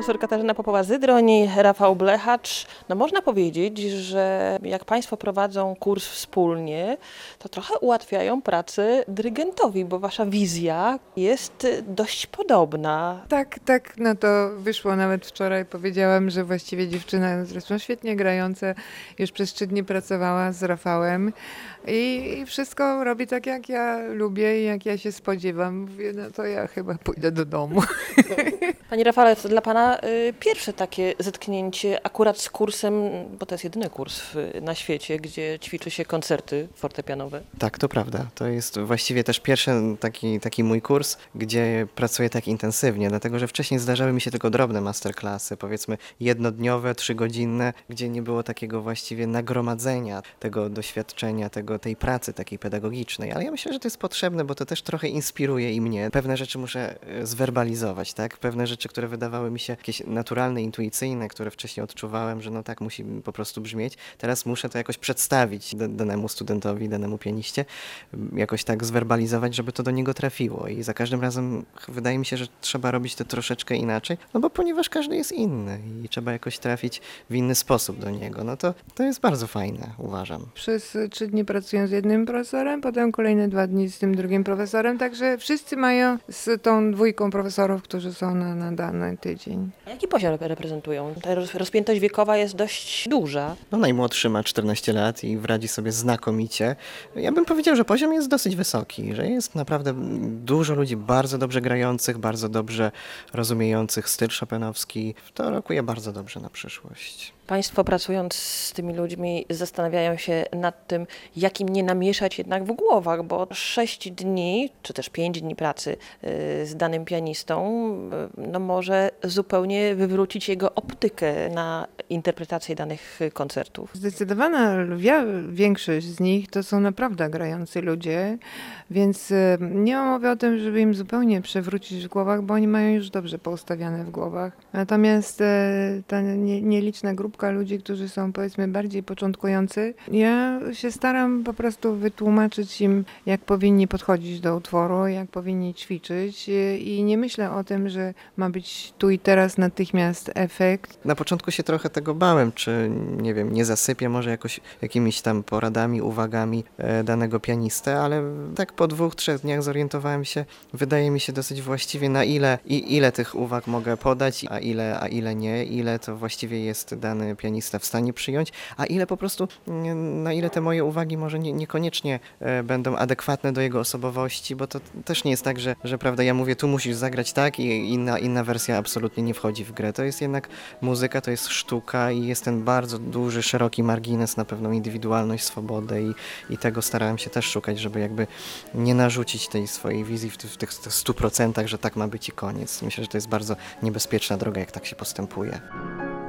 profesor Katarzyna Popowa-Zydroń i Rafał Blechacz. No można powiedzieć, że jak Państwo prowadzą kurs wspólnie, to trochę ułatwiają pracę dyrygentowi, bo Wasza wizja jest dość podobna. Tak, no to wyszło nawet wczoraj. Powiedziałam, że właściwie dziewczyna, zresztą świetnie grająca, już przez 3 dni pracowała z Rafałem i wszystko robi tak, jak ja lubię i jak ja się spodziewam. Mówię, no to ja chyba pójdę do domu. Panie Rafale, to dla Pana pierwsze takie zetknięcie akurat z kursem, bo to jest jedyny kurs na świecie, gdzie ćwiczy się koncerty fortepianowe. Tak, to prawda. To jest właściwie też pierwszy taki mój kurs, gdzie pracuję tak intensywnie, dlatego że wcześniej zdarzały mi się tylko drobne masterclassy, powiedzmy jednodniowe, 3-godzinne, gdzie nie było takiego właściwie nagromadzenia tego doświadczenia, tej pracy takiej pedagogicznej. Ale ja myślę, że to jest potrzebne, bo to też trochę inspiruje i mnie. Pewne rzeczy muszę zwerbalizować, tak? Pewne rzeczy, które wydawały mi się jakieś naturalne, intuicyjne, które wcześniej odczuwałem, że no tak musi po prostu brzmieć. Teraz muszę to jakoś przedstawić danemu studentowi, danemu pianiście, jakoś tak zwerbalizować, żeby to do niego trafiło. I za każdym razem wydaje mi się, że trzeba robić to troszeczkę inaczej, no bo ponieważ każdy jest inny i trzeba jakoś trafić w inny sposób do niego. No to jest bardzo fajne, uważam. Przez 3 dni pracuję z jednym profesorem, potem kolejne 2 dni z tym drugim profesorem, także wszyscy mają z tą 2 profesorów, którzy są na dany tydzień. A jaki poziom reprezentują? Ta rozpiętość wiekowa jest dość duża. No najmłodszy ma 14 lat i radzi sobie znakomicie. Ja bym powiedział, że poziom jest dosyć wysoki, że jest naprawdę dużo ludzi bardzo dobrze grających, bardzo dobrze rozumiejących styl chopinowski. To rokuje bardzo dobrze na przyszłość. Państwo pracując z tymi ludźmi zastanawiają się nad tym, jak im nie namieszać jednak w głowach, bo 6 dni, czy też 5 dni pracy z danym pianistą no może zupełnie wywrócić jego optykę na interpretację danych koncertów. Zdecydowana większość z nich to są naprawdę grający ludzie, więc nie mam mowy o tym, żeby im zupełnie przewrócić w głowach, bo oni mają już dobrze poustawiane w głowach. Natomiast ta nieliczna grupka ludzi, którzy są powiedzmy bardziej początkujący, ja się staram po prostu wytłumaczyć im, jak powinni podchodzić do utworu, jak powinni ćwiczyć i nie myślę o tym, że ma być tu i teraz natychmiast efekt. Na początku się trochę tego bałem, czy nie wiem, nie zasypię może jakoś jakimiś tam poradami, uwagami danego pianistę, ale tak po 2-3 dniach zorientowałem się, wydaje mi się dosyć właściwie na ile tych uwag mogę podać, a ile nie, ile to właściwie jest dany pianista w stanie przyjąć, a ile po prostu, na ile te moje uwagi może niekoniecznie będą adekwatne do jego osobowości, bo to też nie jest tak, że prawda, ja mówię, tu musisz zagrać tak i inna wersja absolutnie nie wchodzi w grę. To jest jednak muzyka, to jest sztuka i jest ten bardzo duży, szeroki margines na pewną indywidualność, swobodę i tego starałem się też szukać, żeby jakby nie narzucić tej swojej wizji w tych 100%, że tak ma być i koniec. Myślę, że to jest bardzo niebezpieczna droga, jak tak się postępuje.